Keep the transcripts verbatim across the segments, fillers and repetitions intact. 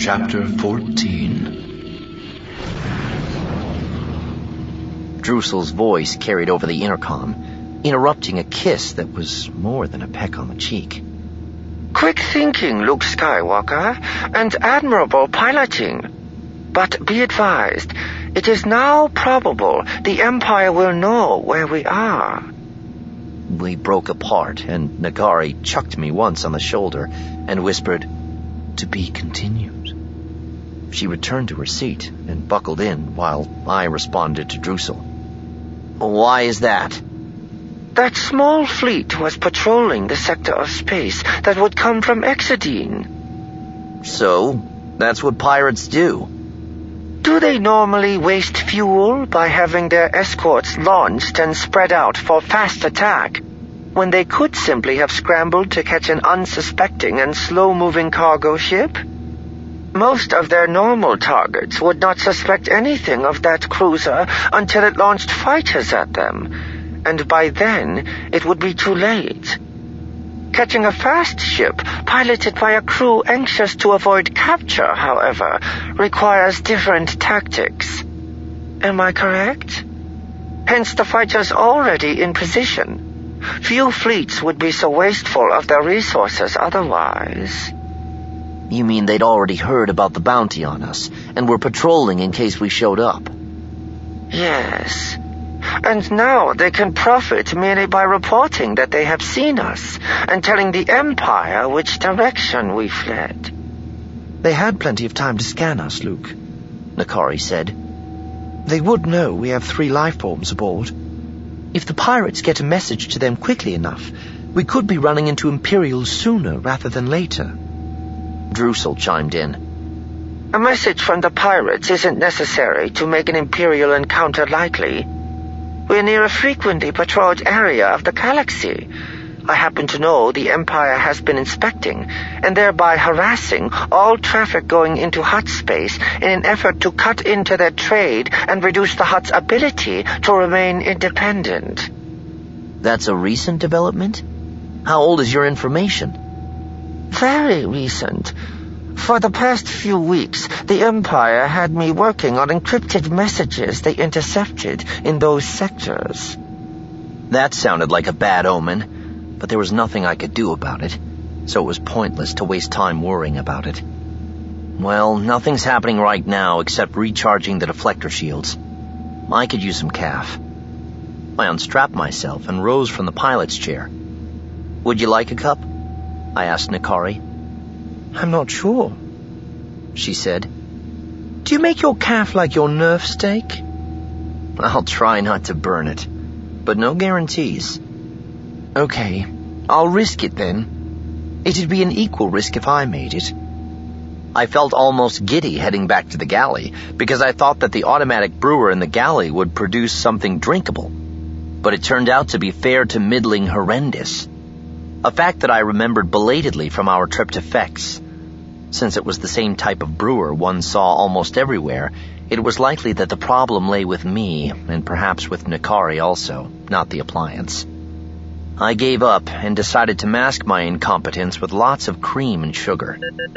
Chapter fourteen. Drusill's voice carried over the intercom, interrupting a kiss that was more than a peck on the cheek. Quick thinking, Luke Skywalker, and admirable piloting. But be advised, it is now probable the Empire will know where we are. We broke apart, and Nagari chucked me once on the shoulder and whispered, "To be continued." She returned to her seat and buckled in while I responded to Drusill. "Why is that?" That small fleet was patrolling the sector of space that would come from Exodine. So, that's what pirates do. Do they normally waste fuel by having their escorts launched and spread out for fast attack, when they could simply have scrambled to catch an unsuspecting and slow-moving cargo ship? Most of their normal targets would not suspect anything of that cruiser until it launched fighters at them, and by then it would be too late. Catching a fast ship, piloted by a crew anxious to avoid capture, however, requires different tactics. Am I correct? Hence the fighters already in position. Few fleets would be so wasteful of their resources otherwise. You mean they'd already heard about the bounty on us, and were patrolling in case we showed up? Yes. And now they can profit merely by reporting that they have seen us, and telling the Empire which direction we fled. They had plenty of time to scan us, Luke, Nagari said. They would know we have three life forms aboard. If the pirates get a message to them quickly enough, we could be running into Imperials sooner rather than later. Drusill chimed in. A message from the pirates isn't necessary to make an Imperial encounter likely. We're near a frequently patrolled area of the galaxy. I happen to know the Empire has been inspecting, and thereby harassing all traffic going into Hutt space in an effort to cut into their trade and reduce the Hutt's ability to remain independent. That's a recent development? How old is your information? Very recent. For the past few weeks, the Empire had me working on encrypted messages they intercepted in those sectors. That sounded like a bad omen, but there was nothing I could do about it, so it was pointless to waste time worrying about it. Well, nothing's happening right now except recharging the deflector shields. I could use some caf. I unstrapped myself and rose from the pilot's chair. Would you like a cup? I asked Nagari. I'm not sure, she said. Do you make your caf like your Nerf steak? I'll try not to burn it, but no guarantees. Okay, I'll risk it then. It'd be an equal risk if I made it. I felt almost giddy heading back to the galley, because I thought that the automatic brewer in the galley would produce something drinkable. But it turned out to be fair to middling horrendous. A fact that I remembered belatedly from our trip to Fex. Since it was the same type of brewer one saw almost everywhere, it was likely that the problem lay with me, and perhaps with Nagari also, not the appliance. I gave up and decided to mask my incompetence with lots of cream and sugar.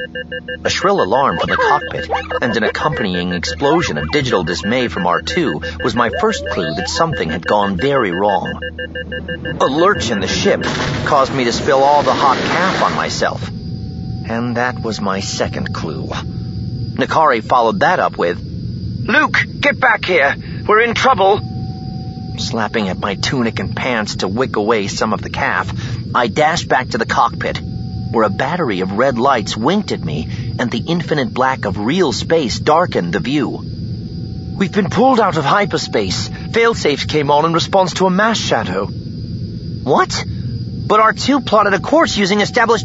A shrill alarm from the cockpit and an accompanying explosion of digital dismay from R two was my first clue that something had gone very wrong. A lurch in the ship caused me to spill all the hot caf on myself. And that was my second clue. Nagari followed that up with, "Luke, get back here. We're in trouble." Slapping at my tunic and pants to wick away some of the caf, I dashed back to the cockpit, where a battery of red lights winked at me, and the infinite black of real space darkened the view. We've been pulled out of hyperspace. Failsafes came on in response to a mass shadow. What? But R two plotted a course using established...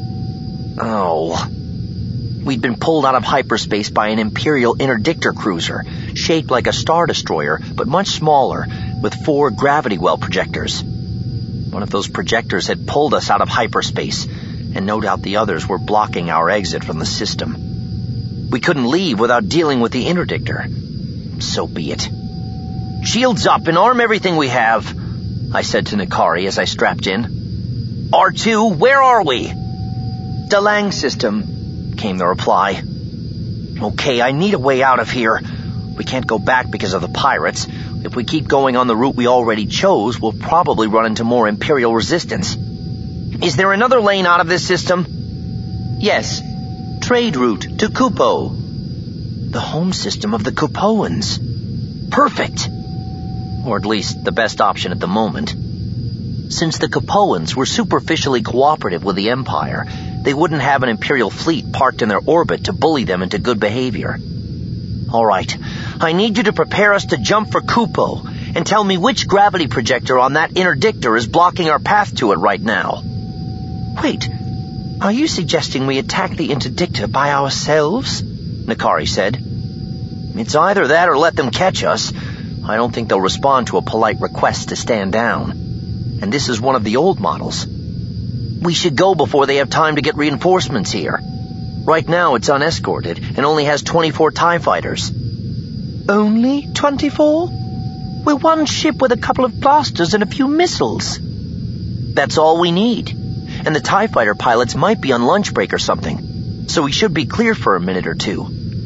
Oh... We'd been pulled out of hyperspace by an Imperial interdictor cruiser, shaped like a Star Destroyer, but much smaller, with four gravity well projectors. One of those projectors had pulled us out of hyperspace, and no doubt the others were blocking our exit from the system. We couldn't leave without dealing with the interdictor. So be it. "Shields up and arm everything we have," I said to Nagari as I strapped in. "R two, where are we?" "Dalang system," came the reply. Okay, I need a way out of here. We can't go back because of the pirates. If we keep going on the route we already chose, we'll probably run into more Imperial resistance. Is there another lane out of this system? Yes. Trade route to Kupo. The home system of the Kupoans. Perfect. Or at least the best option at the moment. Since the Kupoans were superficially cooperative with the Empire, they wouldn't have an Imperial fleet parked in their orbit to bully them into good behavior. All right, I need you to prepare us to jump for Kupo and tell me which gravity projector on that interdictor is blocking our path to it right now. Wait, are you suggesting we attack the interdictor by ourselves? N'Kari said. It's either that or let them catch us. I don't think they'll respond to a polite request to stand down. And this is one of the old models. We should go before they have time to get reinforcements here. Right now it's unescorted and only has twenty-four TIE fighters. Only twenty-four? We're one ship with a couple of blasters and a few missiles. That's all we need. And the TIE fighter pilots might be on lunch break or something. So we should be clear for a minute or two.